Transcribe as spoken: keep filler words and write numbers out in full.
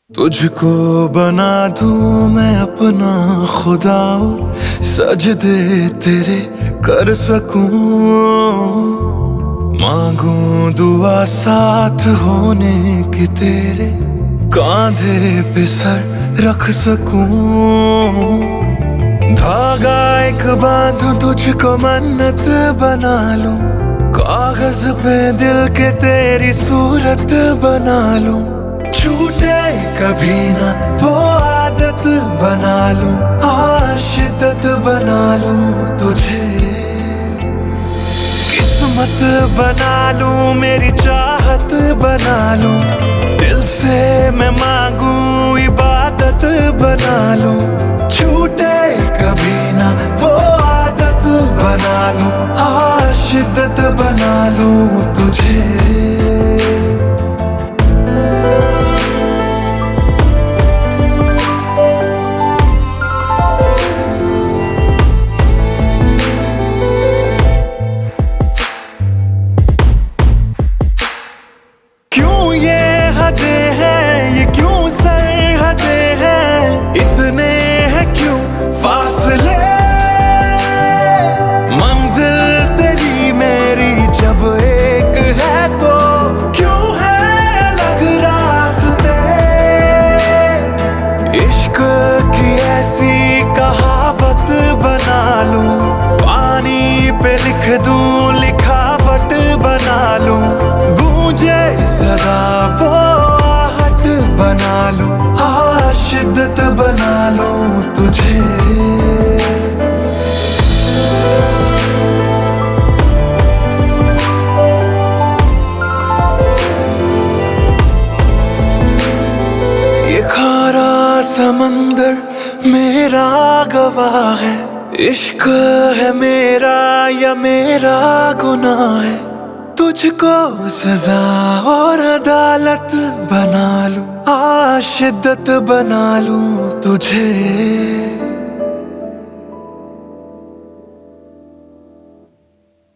तुझको बना दूं मैं अपना खुदा, सजदे तेरे कर सकूं। मांगूं दुआ साथ होने की, तेरे कांधे पे सर रख सकूं। धागा एक बांधूं, तुझको मन्नत बना लूं। कागज पे दिल के तेरी सूरत बना लूं। छूटे कभी ना वो आदत बना लूं, हाँ शिद्दत बना लूं तुझे। किस्मत बना लूं, मेरी चाहत बना लूं। दिल से मैं मांगूं, इबादत बना लूं। छूटे कभी ना वो आदत बना लूं, हाँ शिद्दत बना लूं तुझे। क्यों ये हदें हैं, ये क्यों सरहदें हैं, इतने हैं क्यों फासले। मंजिल तेरी मेरी जब एक है तो क्यों है अलग रास्ते। इश्क की ऐसी कहावत बना लूं, पानी पे लिख दूं, लिखावट बना लूं। गूंजे सदा वो आहट बना लूं, हाँ शिद्दत बना लूं तुझे। ये खारा समंदर मेरा गवाह है। इश्क है मेरा या मेरा गुनाह है। तुझको सजा और अदालत बना लूं, हाँ शिद्दत बना लूं तुझे।